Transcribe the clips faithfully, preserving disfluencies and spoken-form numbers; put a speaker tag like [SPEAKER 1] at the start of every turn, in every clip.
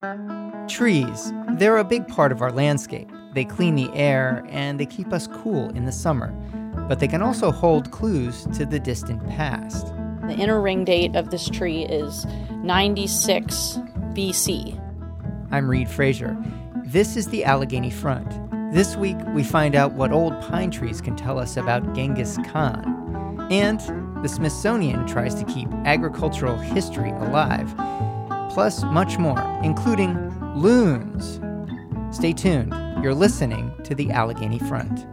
[SPEAKER 1] Trees, they're a big part of our landscape. They clean the air and they keep us cool in the summer. But they can also hold clues to the distant past.
[SPEAKER 2] The inner ring date of this tree is ninety-six B C.
[SPEAKER 1] I'm Reed Frazier. This is the Allegheny Front. This week, we find out what old pine trees can tell us about Genghis Khan. And the Smithsonian tries to keep agricultural history alive. Plus much more, including loons. Stay tuned. You're listening to the Allegheny Front.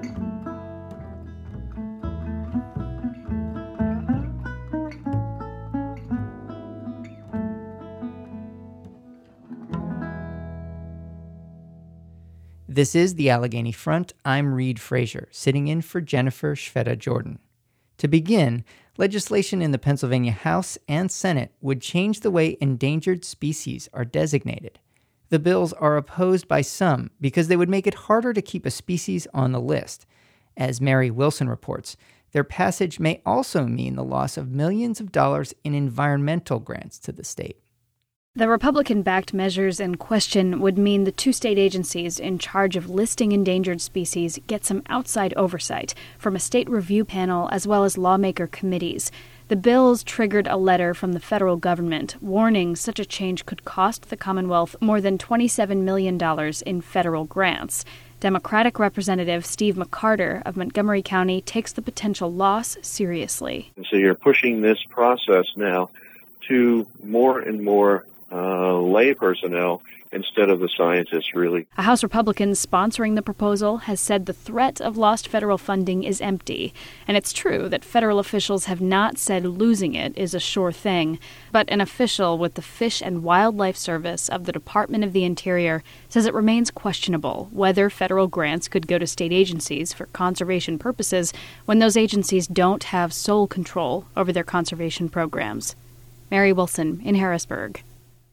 [SPEAKER 1] This is the Allegheny Front. I'm Reed Frazier, sitting in for Jennifer Shveta Jordan. To begin, legislation in the Pennsylvania House and Senate would change the way endangered species are designated. The bills are opposed by some because they would make it harder to keep a species on the list. As Mary Wilson reports, their passage may also mean the loss of millions of dollars in environmental grants to the state.
[SPEAKER 3] The Republican-backed measures in question would mean the two state agencies in charge of listing endangered species get some outside oversight from a state review panel as well as lawmaker committees. The bills triggered a letter from the federal government warning such a change could cost the Commonwealth more than twenty-seven million dollars in federal grants. Democratic Representative Steve McCarter of Montgomery County takes the potential loss seriously.
[SPEAKER 4] And so you're pushing this process now to more and more Uh, lay personnel instead of the scientists, really.
[SPEAKER 3] A House Republican sponsoring the proposal has said the threat of lost federal funding is empty. And it's true that federal officials have not said losing it is a sure thing. But an official with the Fish and Wildlife Service of the Department of the Interior says it remains questionable whether federal grants could go to state agencies for conservation purposes when those agencies don't have sole control over their conservation programs. Mary Wilson in Harrisburg.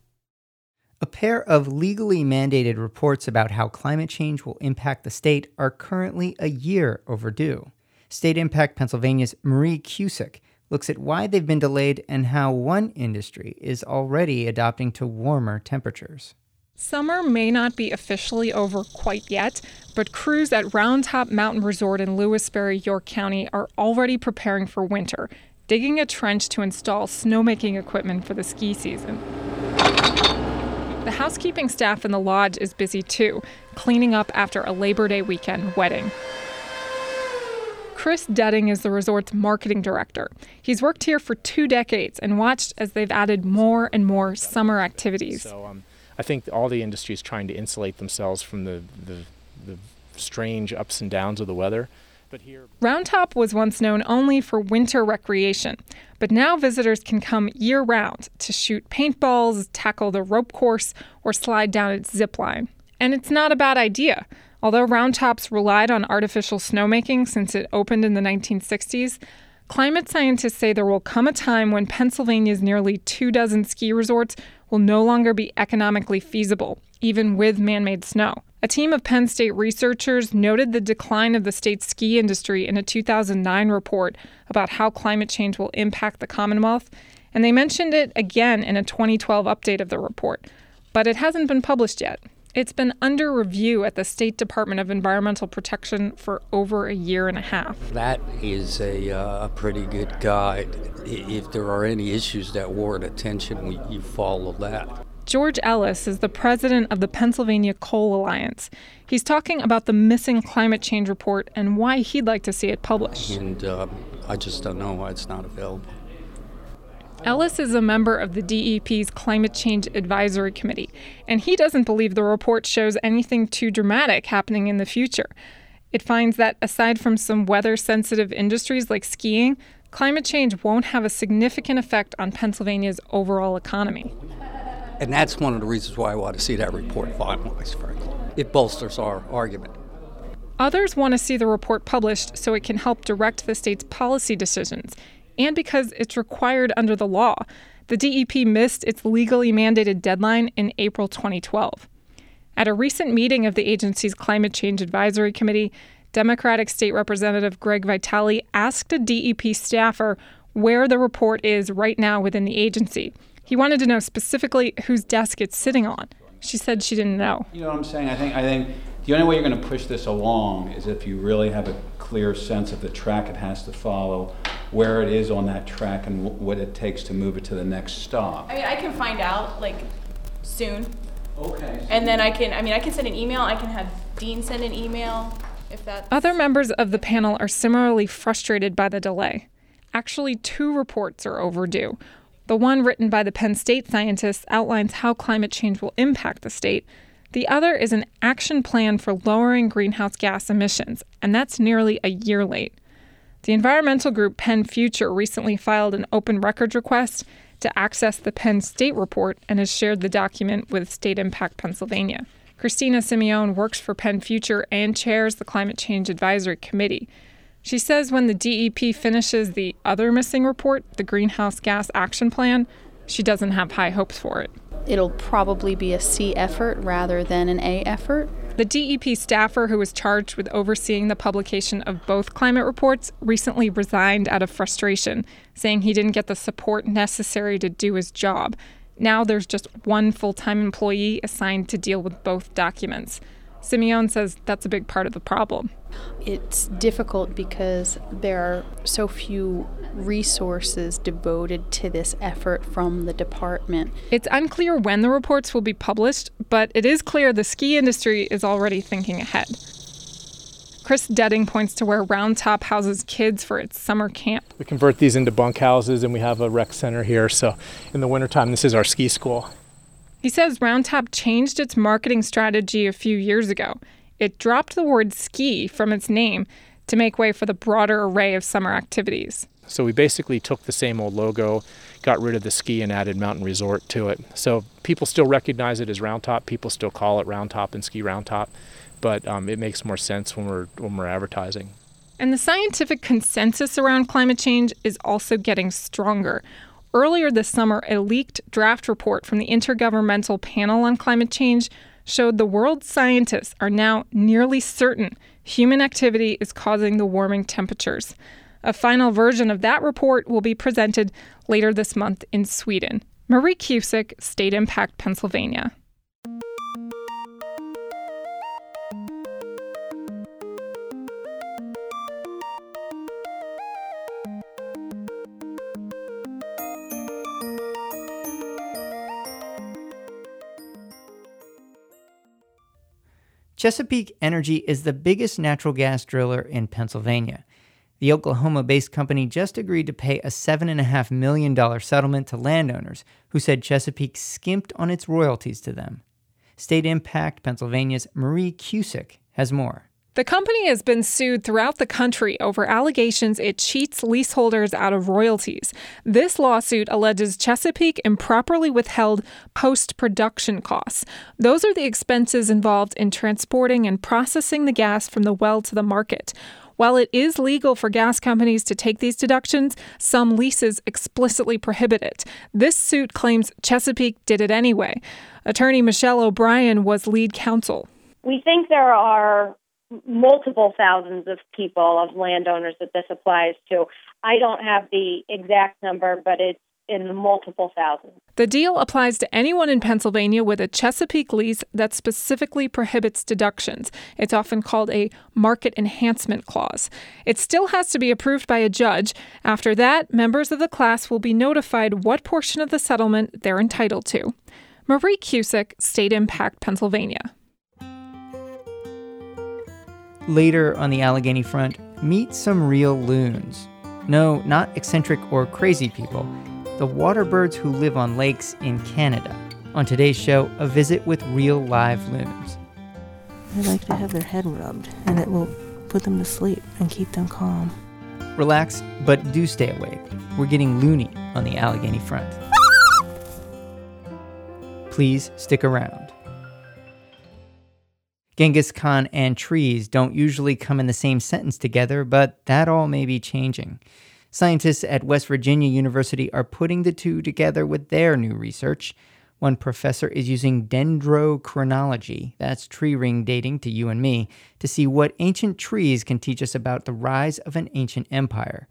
[SPEAKER 1] A pair of legally mandated reports about how climate change will impact the state are currently a year overdue. State Impact Pennsylvania's Marie Cusick looks at why they've been delayed and how one industry is already adopting to warmer temperatures.
[SPEAKER 5] Summer may not be officially over quite yet, but crews at Round Top Mountain Resort in Lewisberry, York County are already preparing for winter, digging a trench to install snowmaking equipment for the ski season. The housekeeping staff in the lodge is busy too, cleaning up after a Labor Day weekend wedding. Chris Detting is the resort's marketing director. He's worked here for two decades and watched as they've added more and more summer activities.
[SPEAKER 6] So um, I think all the industry is trying to insulate themselves from the, the, the strange ups and downs of the weather. But here,
[SPEAKER 5] Round Top was once known only for winter recreation, but now visitors can come year-round to shoot paintballs, tackle the rope course, or slide down its zip line. And it's not a bad idea. Although Round Top's relied on artificial snowmaking since it opened in the nineteen sixties, climate scientists say there will come a time when Pennsylvania's nearly two dozen ski resorts will no longer be economically feasible, even with man-made snow. A team of Penn State researchers noted the decline of the state's ski industry in a two thousand nine report about how climate change will impact the Commonwealth, and they mentioned it again in a twenty twelve update of the report. But it hasn't been published yet. It's been under review at the State Department of Environmental Protection for over a year and a half.
[SPEAKER 7] That is a, uh, a pretty good guide. If there are any issues that warrant attention, we, you follow that.
[SPEAKER 5] George Ellis is the president of the Pennsylvania Coal Alliance. He's talking about the missing climate change report and why he'd like to see it published.
[SPEAKER 7] And uh, I just don't know why it's not available.
[SPEAKER 5] Ellis is a member of the D E P's Climate Change Advisory Committee, and he doesn't believe the report shows anything too dramatic happening in the future. It finds that aside from some weather-sensitive industries like skiing, climate change won't have a significant effect on Pennsylvania's overall economy.
[SPEAKER 7] And that's one of the reasons why I want to see that report finalized, frankly. It bolsters our argument.
[SPEAKER 5] Others want to see the report published so it can help direct the state's policy decisions, and because it's required under the law. The D E P missed its legally mandated deadline in April twenty twelve. At a recent meeting of the agency's Climate Change Advisory Committee, Democratic State Representative Greg Vitale asked a D E P staffer where the report is right now within the agency. He wanted to know specifically whose desk it's sitting on. She said she didn't know.
[SPEAKER 8] You know what I'm saying? I think I think the only way you're going to push this along is if you really have a clear sense of the track it has to follow, where it is on that track, and w- what it takes to move it to the next stop.
[SPEAKER 9] I mean, I can find out, like, soon.
[SPEAKER 8] Okay.
[SPEAKER 9] And then I can, I mean, I can send an email. I can have Dean send an email if that's...
[SPEAKER 5] Other members of the panel are similarly frustrated by the delay. Actually, two reports are overdue. The one written by the Penn State scientists outlines how climate change will impact the state. The other is an action plan for lowering greenhouse gas emissions, and that's nearly a year late. The environmental group Penn Future recently filed an open records request to access the Penn State report and has shared the document with State Impact Pennsylvania. Christina Simeone works for Penn Future and chairs the Climate Change Advisory Committee. She says when the D E P finishes the other missing report, the Greenhouse Gas Action Plan, she doesn't have high hopes for it.
[SPEAKER 2] It'll probably be a C effort rather than an A effort.
[SPEAKER 5] The D E P staffer who was charged with overseeing the publication of both climate reports recently resigned out of frustration, saying he didn't get the support necessary to do his job. Now there's just one full-time employee assigned to deal with both documents. Simeone says that's a big part of the problem.
[SPEAKER 2] It's difficult because there are so few resources devoted to this effort from the department.
[SPEAKER 5] It's unclear when the reports will be published, but it is clear the ski industry is already thinking ahead. Chris Detting points to where Round Top houses kids for its summer camp.
[SPEAKER 6] We convert these into bunkhouses, and we have a rec center here. So in the wintertime, this is our ski school.
[SPEAKER 5] He says Round Top changed its marketing strategy a few years ago. It dropped the word ski from its name to make way for the broader array of summer activities.
[SPEAKER 6] So we basically took the same old logo, got rid of the ski, and added mountain resort to it. So people still recognize it as Round Top. People still call it Round Top and Ski Round Top, but um, it makes more sense when we're when we're advertising.
[SPEAKER 5] And the scientific consensus around climate change is also getting stronger. Earlier this summer, a leaked draft report from the Intergovernmental Panel on Climate Change showed the world's scientists are now nearly certain human activity is causing the warming temperatures. A final version of that report will be presented later this month in Sweden. Marie Cusick, State Impact Pennsylvania.
[SPEAKER 1] Chesapeake Energy is the biggest natural gas driller in Pennsylvania. The Oklahoma-based company just agreed to pay a seven point five million dollars settlement to landowners who said Chesapeake skimped on its royalties to them. State Impact Pennsylvania's Marie Cusick has more.
[SPEAKER 5] The company has been sued throughout the country over allegations it cheats leaseholders out of royalties. This lawsuit alleges Chesapeake improperly withheld post-production costs. Those are the expenses involved in transporting and processing the gas from the well to the market. While it is legal for gas companies to take these deductions, some leases explicitly prohibit it. This suit claims Chesapeake did it anyway. Attorney Michelle O'Brien was lead counsel.
[SPEAKER 10] We think there are multiple thousands of people, of landowners that this applies to. I don't have the exact number, but it's in the multiple thousands.
[SPEAKER 5] The deal applies to anyone in Pennsylvania with a Chesapeake lease that specifically prohibits deductions. It's often called a market enhancement clause. It still has to be approved by a judge. After that, members of the class will be notified what portion of the settlement they're entitled to. Marie Cusick, State Impact Pennsylvania.
[SPEAKER 1] Later on the Allegheny front, meet some real loons. No, not eccentric or crazy people. The water birds who live on lakes in Canada. On today's show, a visit with real live loons.
[SPEAKER 11] They like to have their head rubbed, and it will put them to sleep and keep them calm.
[SPEAKER 1] Relax, but do stay awake. We're getting loony on the Allegheny front. Please stick around. Genghis Khan and trees don't usually come in the same sentence together, but that all may be changing. Scientists at West Virginia University are putting the two together with their new research. One professor is using dendrochronology, that's tree ring dating to you and me, to see what ancient trees can teach us about the rise of an ancient empire.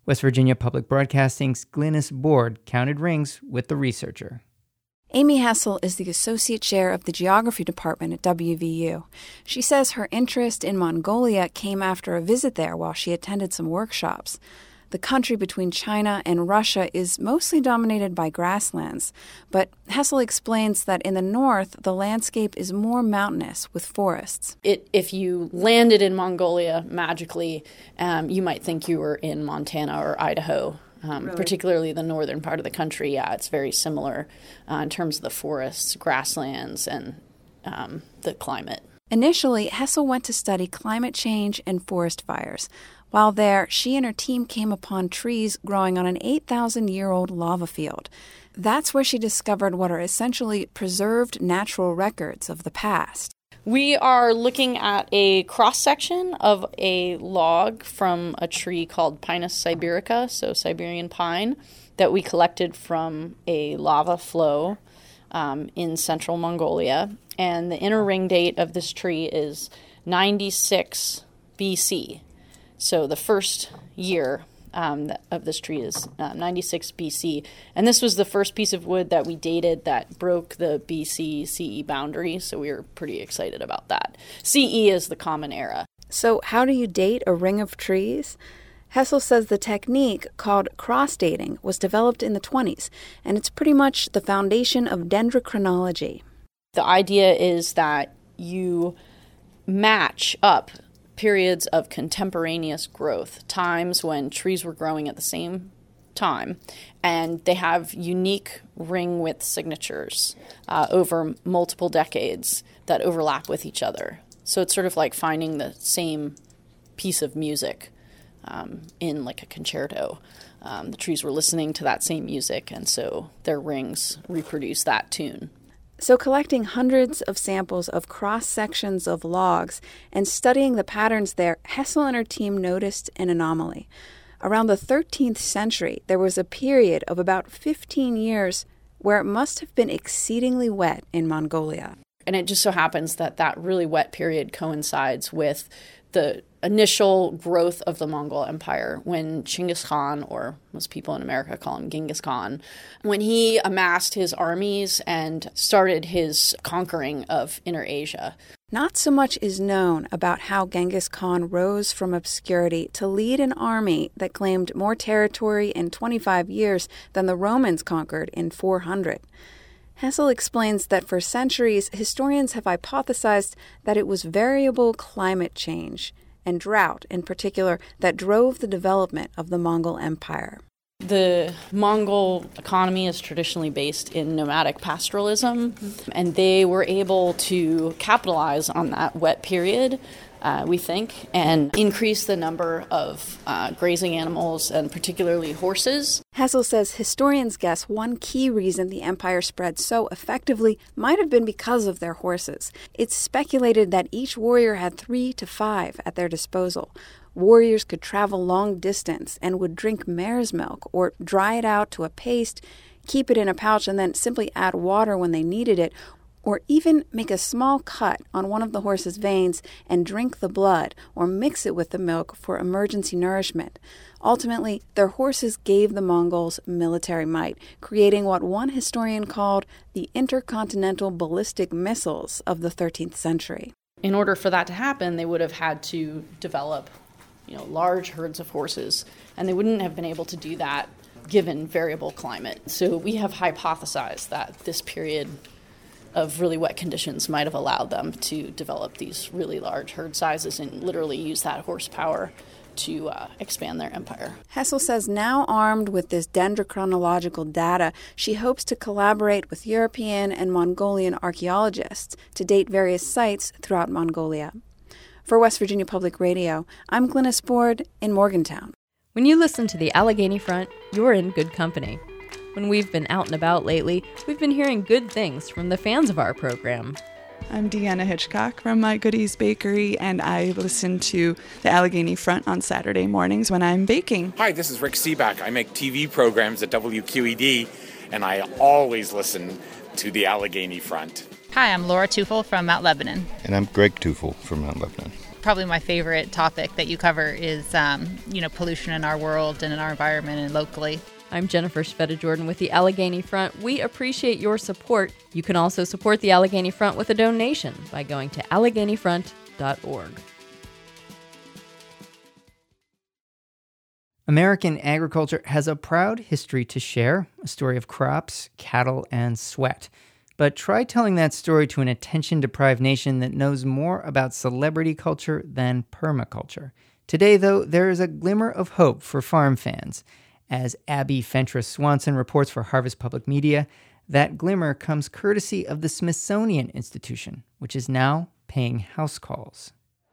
[SPEAKER 1] West Virginia Public Broadcasting's Glynis Board counted rings with the researcher.
[SPEAKER 12] Amy Hessel is the Associate Chair of the Geography Department at W V U. She says her interest in Mongolia came after a visit there while she attended some workshops. The country between China and Russia is mostly dominated by grasslands, but Hessel explains that in the north, the landscape is more mountainous with forests.
[SPEAKER 13] It, if you landed in Mongolia magically, um, you might think you were in Montana or Idaho, um, really? Particularly the northern part of the country. Yeah, it's very similar uh, in terms of the forests, grasslands, and um, the climate.
[SPEAKER 12] Initially, Hessel went to study climate change and forest fires. While there, she and her team came upon trees growing on an eight thousand year old lava field. That's where she discovered what are essentially preserved natural records of the past.
[SPEAKER 13] We are looking at a cross-section of a log from a tree called Pinus siberica, so Siberian pine, that we collected from a lava flow um, in central Mongolia. And the inner ring date of this tree is ninety-six B C. So the first year um, of this tree is uh, ninety-six B C. And this was the first piece of wood that we dated that broke the B C C E boundary. So we were pretty excited about that. C E is the Common Era.
[SPEAKER 12] So how do you date a ring of trees? Hessel says the technique called cross-dating was developed in the twenties, and it's pretty much the foundation of dendrochronology.
[SPEAKER 13] The idea is that you match up periods of contemporaneous growth, times when trees were growing at the same time, and they have unique ring width signatures uh, over multiple decades that overlap with each other. So it's sort of like finding the same piece of music um, in like a concerto. Um, the trees were listening to that same music, and so their rings reproduce that tune.
[SPEAKER 12] So collecting hundreds of samples of cross-sections of logs and studying the patterns there, Hessel and her team noticed an anomaly. Around the thirteenth century, there was a period of about fifteen years where it must have been exceedingly wet in Mongolia.
[SPEAKER 13] And it just so happens that that really wet period coincides with the initial growth of the Mongol Empire when Chinggis Khan, or most people in America call him Genghis Khan, when he amassed his armies and started his conquering of Inner Asia.
[SPEAKER 12] Not so much is known about how Genghis Khan rose from obscurity to lead an army that claimed more territory in twenty-five years than the Romans conquered in four hundred. Hessel explains that for centuries, historians have hypothesized that it was variable climate change, and drought in particular, that drove the development of the Mongol Empire.
[SPEAKER 13] The Mongol economy is traditionally based in nomadic pastoralism, mm-hmm. and they were able to capitalize on that wet period, uh, we think, and increase the number of uh, grazing animals, and particularly horses.
[SPEAKER 12] Hessel says historians guess one key reason the empire spread so effectively might have been because of their horses. It's speculated that each warrior had three to five at their disposal. Warriors could travel long distance and would drink mare's milk or dry it out to a paste, keep it in a pouch, and then simply add water when they needed it, or even make a small cut on one of the horse's veins and drink the blood or mix it with the milk for emergency nourishment. Ultimately, their horses gave the Mongols military might, creating what one historian called the intercontinental ballistic missiles of the thirteenth century.
[SPEAKER 13] In order for that to happen, they would have had to develop, you know, large herds of horses, and they wouldn't have been able to do that given variable climate. So we have hypothesized that this period of really wet conditions might have allowed them to develop these really large herd sizes and literally use that horsepower to uh, expand their empire.
[SPEAKER 12] Hessel says now armed with this dendrochronological data, she hopes to collaborate with European and Mongolian archaeologists to date various sites throughout Mongolia. For West Virginia Public Radio, I'm Glynis Board in Morgantown.
[SPEAKER 14] When you listen to the Allegheny Front, you're in good company. When we've been out and about lately, we've been hearing good things from the fans of our program.
[SPEAKER 15] I'm Deanna Hitchcock from My Goodies Bakery, and I listen to the Allegheny Front on Saturday mornings when I'm baking.
[SPEAKER 16] Hi, this is Rick Seaback. I make T V programs at W Q E D, and I always listen to the Allegheny Front.
[SPEAKER 17] Hi, I'm Laura Tufel from Mount Lebanon.
[SPEAKER 18] And I'm Greg Tufel from Mount Lebanon.
[SPEAKER 17] probably my favorite topic that you cover is, um, you know, pollution in our world and in our environment and locally.
[SPEAKER 14] I'm Jennifer Shveta Jordan with the Allegheny Front. We appreciate your support. You can also support the Allegheny Front with a donation by going to allegheny front dot org.
[SPEAKER 1] American agriculture has a proud history to share, a story of crops, cattle, and sweat. But try telling that story to an attention-deprived nation that knows more about celebrity culture than permaculture. Today, though, there is a glimmer of hope for farm fans. As Abby Fentress Swanson reports for Harvest Public Media, that glimmer comes courtesy of the Smithsonian Institution, which is now paying house calls.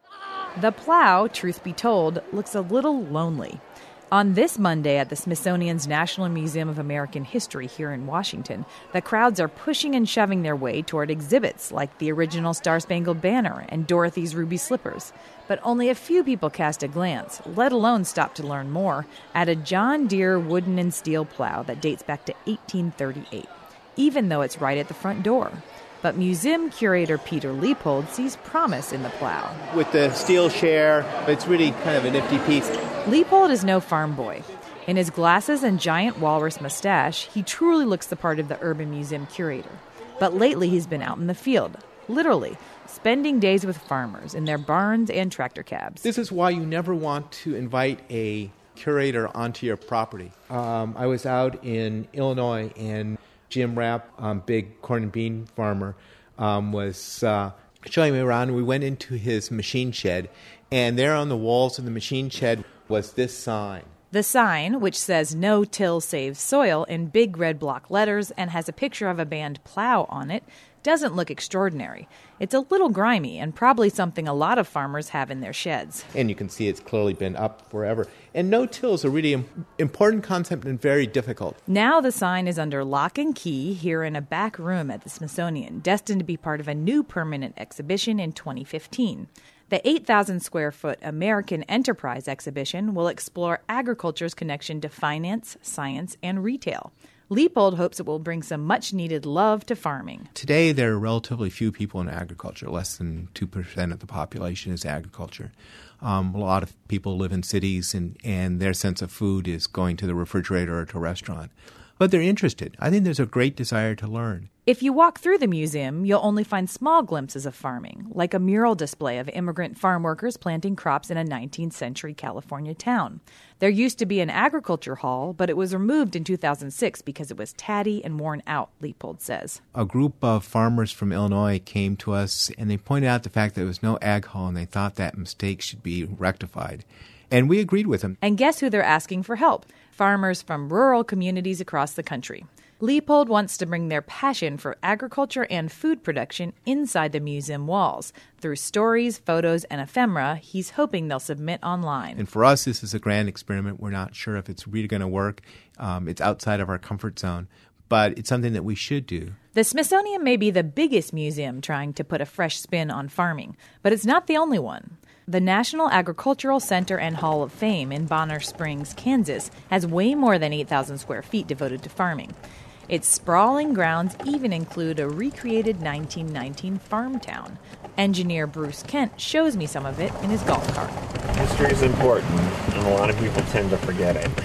[SPEAKER 18] The plow, truth be told, looks a little lonely. On this Monday at the Smithsonian's National Museum of American History here in Washington, the crowds are pushing and shoving their way toward exhibits like the original Star-Spangled Banner and Dorothy's Ruby Slippers. But only a few people cast a glance, let alone stop to learn more, at a John Deere wooden and steel plow that dates back to eighteen thirty-eight, even though it's right at the front door. But museum curator Peter Leopold sees promise in the plow.
[SPEAKER 19] With the steel share, it's really kind of a nifty piece.
[SPEAKER 18] Leopold is no farm boy. In his glasses and giant walrus mustache, he truly looks the part of the urban museum curator. But lately he's been out in the field, literally, spending days with farmers in their barns and tractor cabs.
[SPEAKER 19] This is why you never want to invite a curator onto your property. Um, I was out in Illinois, and Jim Rapp, um, big corn and bean farmer, um, was uh, showing me around. We went into his machine shed, and there on the walls of the machine shed was this sign.
[SPEAKER 18] The sign, which says "No Till Saves Soil" in big red block letters and has a picture of a band plow on it, doesn't look extraordinary. It's a little grimy and probably something a lot of farmers have in their sheds.
[SPEAKER 19] And you can see it's clearly been up forever. And no-till is a really im- important concept and very difficult.
[SPEAKER 18] Now the sign is under lock and key here in a back room at the Smithsonian, destined to be part of a new permanent exhibition in twenty fifteen. The eight thousand square foot American Enterprise exhibition will explore agriculture's connection to finance, science, and retail. Leopold hopes it will bring some much-needed love to farming.
[SPEAKER 19] Today, there are relatively few people in agriculture. Less than two percent of the population is agriculture. Um, a lot of people live in cities, and, and their sense of food is going to the refrigerator or to a restaurant. But they're interested. I think there's a great desire to learn.
[SPEAKER 18] If you walk through the museum, you'll only find small glimpses of farming, like a mural display of immigrant farm workers planting crops in a nineteenth century California town. There used to be an agriculture hall, but it was removed in two thousand six because it was tatty and worn out, Leopold says.
[SPEAKER 19] A group of farmers from Illinois came to us, and they pointed out the fact that there was no ag hall, and they thought that mistake should be rectified. And we agreed with them.
[SPEAKER 18] And guess who they're asking for help? Farmers from rural communities across the country. Leopold wants to bring their passion for agriculture and food production inside the museum walls. Through stories, photos, and ephemera, he's hoping they'll submit online.
[SPEAKER 19] And for us, this is a grand experiment. We're not sure if it's really going to work. Um, it's outside of our comfort zone, but it's something that we should do.
[SPEAKER 18] The Smithsonian may be the biggest museum trying to put a fresh spin on farming, but it's not the only one. The National Agricultural Center and Hall of Fame in Bonner Springs, Kansas, has way more than eight thousand square feet devoted to farming. Its sprawling grounds even include a recreated nineteen nineteen farm town. Engineer Bruce Kent shows me some of it in his golf cart.
[SPEAKER 20] History is important, and a lot of people tend to forget it.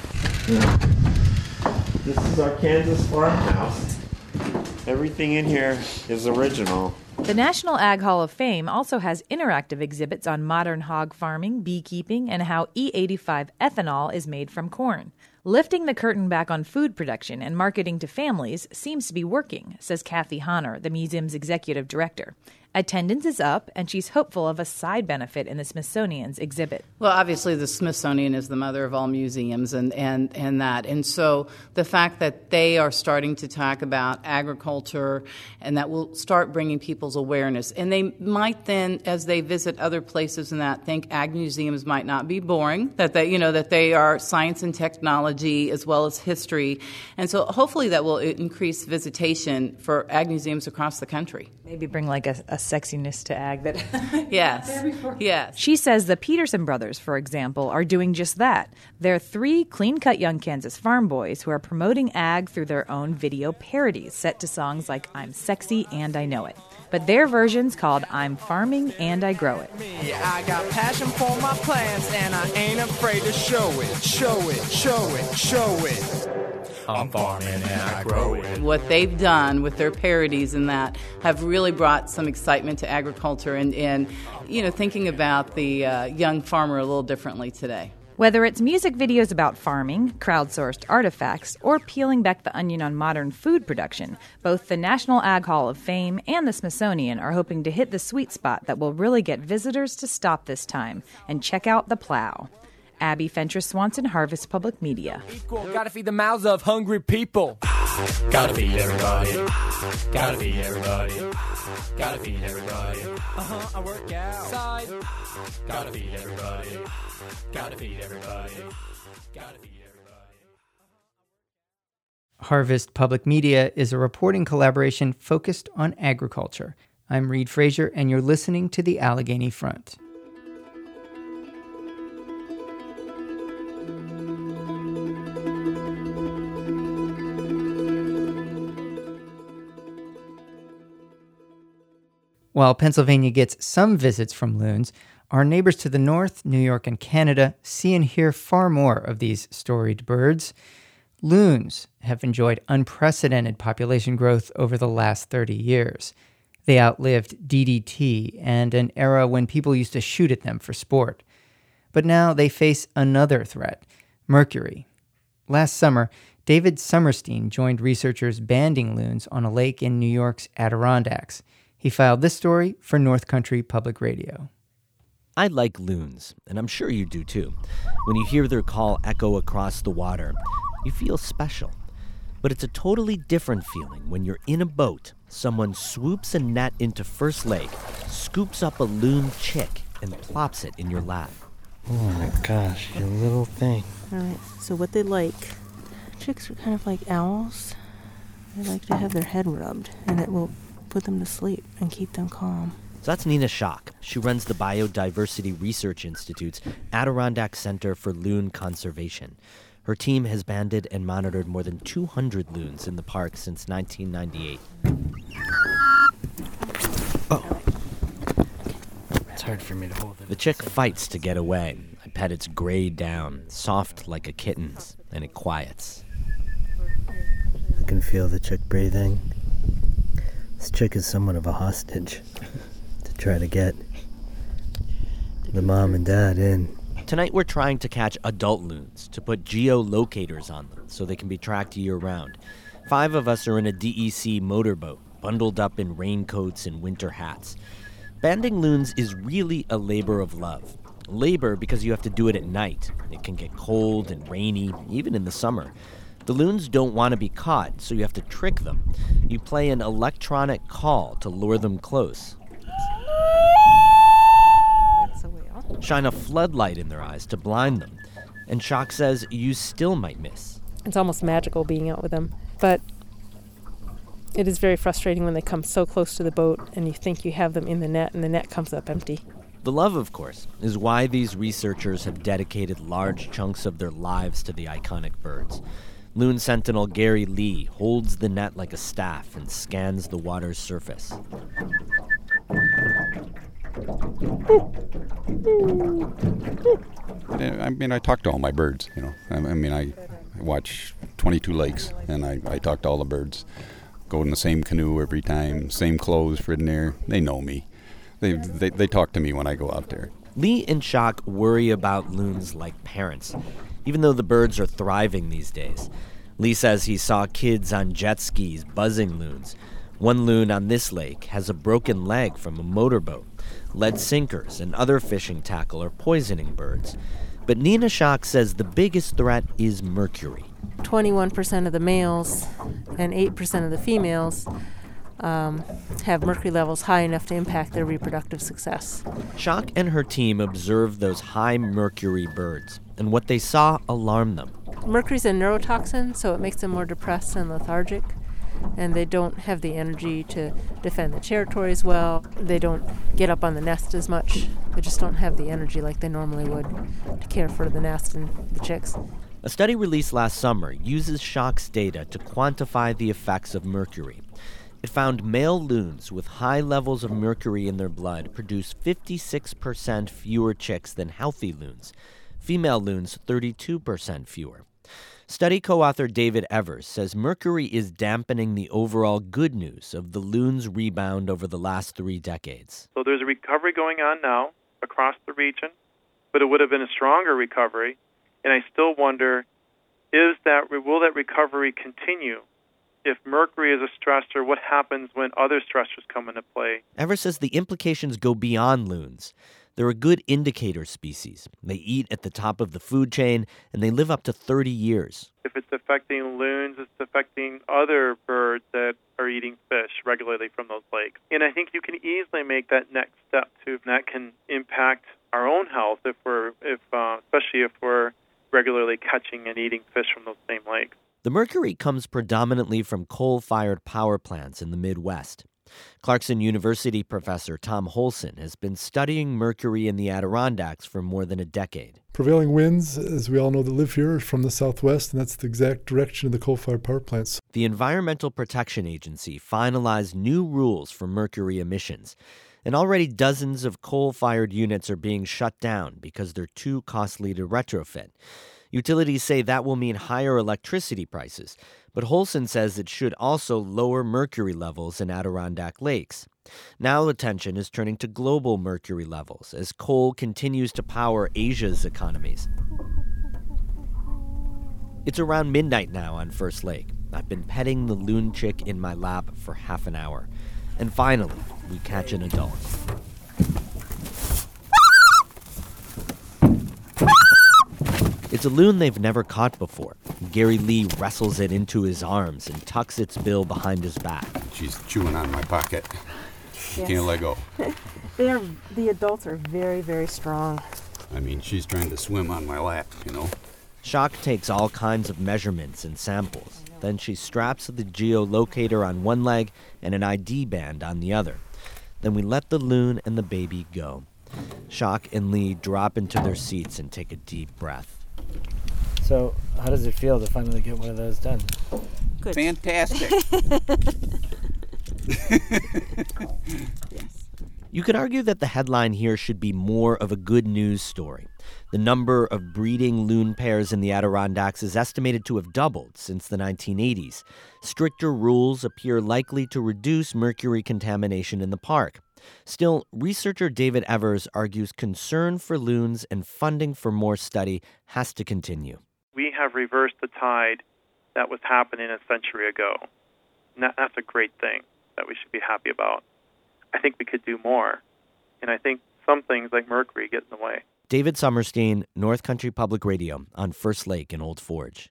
[SPEAKER 20] This is our Kansas farmhouse. Everything in here is original.
[SPEAKER 18] The National Ag Hall of Fame also has interactive exhibits on modern hog farming, beekeeping, and how E eighty-five ethanol is made from corn. Lifting the curtain back on food production and marketing to families seems to be working, says Kathy Honor, the museum's executive director. Attendance is up, and she's hopeful of a side benefit in the Smithsonian's exhibit.
[SPEAKER 21] Well, obviously, the Smithsonian is the mother of all museums and, and, and that. And so the fact that they are starting to talk about agriculture and that will start bringing people's awareness. And they might then, as they visit other places and that, think ag museums might not be boring, that they, you know, that they are science and technology as well as history. And so hopefully that will increase visitation for ag museums across the country.
[SPEAKER 18] Maybe bring like a, a sexiness to ag that
[SPEAKER 21] yes yes
[SPEAKER 18] She says the Peterson brothers, for example, are doing just that. They're three clean-cut young Kansas farm boys who are promoting ag through their own video parodies set to songs like I'm Sexy and I Know It. but their version's called I'm Farming and I Grow It.
[SPEAKER 4] I got passion for my plants and I ain't afraid to show it, show it, show it, show it. I'm farming and I grow it.
[SPEAKER 21] What they've done with their parodies and that have really brought some excitement to agriculture and, and you know, thinking about the uh, young farmer a little differently today.
[SPEAKER 18] Whether it's music videos about farming, crowdsourced artifacts, or peeling back the onion on modern food production, both the National Ag Hall of Fame and the Smithsonian are hoping to hit the sweet spot that will really get visitors to stop this time and check out the plow. Abby Fentress Swanson, Harvest Public Media.
[SPEAKER 4] Equal, gotta feed the mouths of hungry people. Gotta feed everybody. Gotta feed everybody. Gotta feed everybody. Uh-huh, I work outside. Gotta feed everybody. Gotta feed everybody. Gotta feed everybody.
[SPEAKER 1] Harvest Public Media is a reporting collaboration focused on agriculture. I'm Reed Frazier, and you're listening to the Allegheny Front. While Pennsylvania gets some visits from loons, our neighbors to the north, New York and Canada, see and hear far more of these storied birds. Loons have enjoyed unprecedented population growth over the last thirty years. They outlived D D T and an era when people used to shoot at them for sport. But now they face another threat, mercury. Last summer, David Summerstein joined researchers banding loons on a lake in New York's Adirondacks. He filed this story for North Country Public Radio.
[SPEAKER 22] I like loons, and I'm sure you do too. When you hear their call echo across the water, you feel special. But it's a totally different feeling when you're in a boat, someone swoops a net into First Lake, scoops up a loon chick, and plops it in your lap.
[SPEAKER 23] Oh my gosh, you little thing.
[SPEAKER 11] All right, so what they like, chicks are kind of like owls. They like to have their head rubbed, and it will put them to sleep and keep them calm.
[SPEAKER 22] So that's Nina Schock. She runs the Biodiversity Research Institute's Adirondack Center for Loon Conservation. Her team has banded and monitored more than two hundred loons in the park since nineteen ninety-eight.
[SPEAKER 23] Oh. It's hard for me to hold it.
[SPEAKER 22] The chick fights to get away. I pet its gray down, soft like a kitten's, and it quiets.
[SPEAKER 23] I can feel the chick breathing. This chick is somewhat of a hostage to try to get the mom and dad in.
[SPEAKER 22] Tonight we're trying to catch adult loons to put geolocators on them so they can be tracked year-round. Five of us are in a D E C motorboat, bundled up in raincoats and winter hats. Banding loons is really a labor of love. Labor because you have to do it at night. It can get cold and rainy, even in the summer. The loons don't want to be caught, so you have to trick them. You play an electronic call to lure them close.
[SPEAKER 11] That's a whale.
[SPEAKER 22] Shine a floodlight in their eyes to blind them. And Schock says you still might miss.
[SPEAKER 24] It's almost magical being out with them, but it is very frustrating when they come so close to the boat and you think you have them in the net and the net comes up empty.
[SPEAKER 22] The love, of course, is why these researchers have dedicated large chunks of their lives to the iconic birds. Loon Sentinel Gary Lee holds the net like a staff and scans the water's surface.
[SPEAKER 25] I mean, I talk to all my birds, you know. I mean, I watch twenty-two lakes, and I, I talk to all the birds. Go in the same canoe every time, same clothes for in there. They know me. They, they, they talk to me when I go out there.
[SPEAKER 22] Lee and Schock worry about loons like parents, even though the birds are thriving these days. Lee says he saw kids on jet skis buzzing loons. One loon on this lake has a broken leg from a motorboat. Lead sinkers and other fishing tackle are poisoning birds. But Nina Schock says the biggest threat is mercury.
[SPEAKER 11] twenty-one percent of the males and eight percent of the females um, have mercury levels high enough to impact their reproductive success.
[SPEAKER 22] Schock and her team observed those high mercury birds, and what they saw alarmed them.
[SPEAKER 11] Mercury's a neurotoxin, so it makes them more depressed and lethargic, and they don't have the energy to defend the territories well. They don't get up on the nest as much. They just don't have the energy like they normally would to care for the nest and the chicks.
[SPEAKER 22] A study released last summer uses Schock's data to quantify the effects of mercury. It found male loons with high levels of mercury in their blood produce fifty-six percent fewer chicks than healthy loons. Female loons, thirty-two percent fewer. Study co-author David Evers says mercury is dampening the overall good news of the loon's rebound over the last three decades.
[SPEAKER 2] So there's a recovery going on now across the region, but it would have been a stronger recovery. And I still wonder, is that will that recovery continue? If mercury is a stressor, what happens when other stressors come into play?
[SPEAKER 22] Evers says the implications go beyond loons. They're a good indicator species. They eat at the top of the food chain, and they live up to thirty years.
[SPEAKER 2] If it's affecting loons, it's affecting other birds that are eating fish regularly from those lakes. And I think you can easily make that next step, too. And that can impact our own health, if we're, if uh, especially if we're regularly catching and eating fish from those same lakes.
[SPEAKER 22] The mercury comes predominantly from coal-fired power plants in the Midwest. Clarkson University professor Tom Holson has been studying mercury in the Adirondacks for more than a decade.
[SPEAKER 3] Prevailing winds, as we all know that live here, are from the southwest, and that's the exact direction of the coal-fired power plants.
[SPEAKER 22] The Environmental Protection Agency finalized new rules for mercury emissions, and already dozens of coal-fired units are being shut down because they're too costly to retrofit. Utilities say that will mean higher electricity prices, but Holson says it should also lower mercury levels in Adirondack lakes. Now attention is turning to global mercury levels as coal continues to power Asia's economies. It's around midnight now on First Lake. I've been petting the loon chick in my lap for half an hour. And finally, we catch an adult. It's a loon they've never caught before. Gary Lee wrestles it into his arms and tucks its bill behind his back.
[SPEAKER 25] She's chewing on my pocket.
[SPEAKER 24] Yes.
[SPEAKER 25] Can't let go.
[SPEAKER 24] They're, the adults are very, very strong.
[SPEAKER 25] I mean, she's trying to swim on my lap, you know.
[SPEAKER 22] Shock takes all kinds of measurements and samples. Then she straps the geolocator on one leg and an I D band on the other. Then we let the loon and the baby go. Shock and Lee drop into their seats and take a deep breath.
[SPEAKER 23] So, how does it feel to finally get one of those done?
[SPEAKER 24] Good.
[SPEAKER 25] Fantastic.
[SPEAKER 24] Yes.
[SPEAKER 22] You could argue that the headline here should be more of a good news story. The number of breeding loon pairs in the Adirondacks is estimated to have doubled since the nineteen eighties. Stricter rules appear likely to reduce mercury contamination in the park. Still, researcher David Evers argues concern for loons and funding for more study has to continue.
[SPEAKER 2] We have reversed the tide that was happening a century ago. And that, that's a great thing that we should be happy about. I think we could do more. And I think some things like mercury get in the way.
[SPEAKER 22] David Summerstein, North Country Public Radio on First Lake in Old Forge.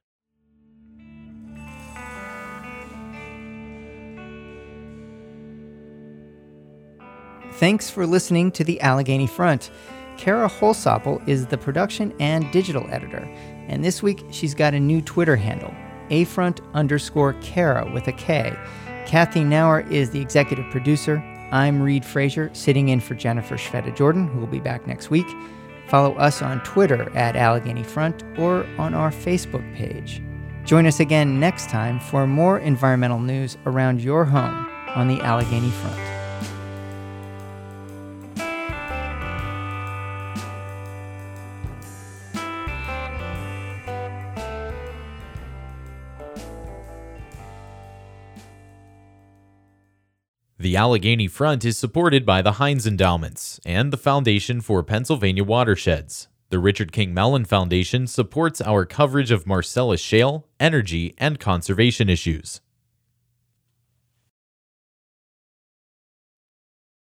[SPEAKER 1] Thanks for listening to The Allegheny Front. Kara Holsopple is the production and digital editor, and this week she's got a new Twitter handle, afront underscore Kara with a K. Kathy Nauer is the executive producer. I'm Reed Frazier, sitting in for Jennifer Shveta-Jordan, who will be back next week. Follow us on Twitter at Allegheny Front or on our Facebook page. Join us again next time for more environmental news around your home on the Allegheny Front.
[SPEAKER 7] The Allegheny Front is supported by the Heinz Endowments and the Foundation for Pennsylvania Watersheds. The Richard King Mellon Foundation supports our coverage of Marcellus Shale, energy, and conservation issues.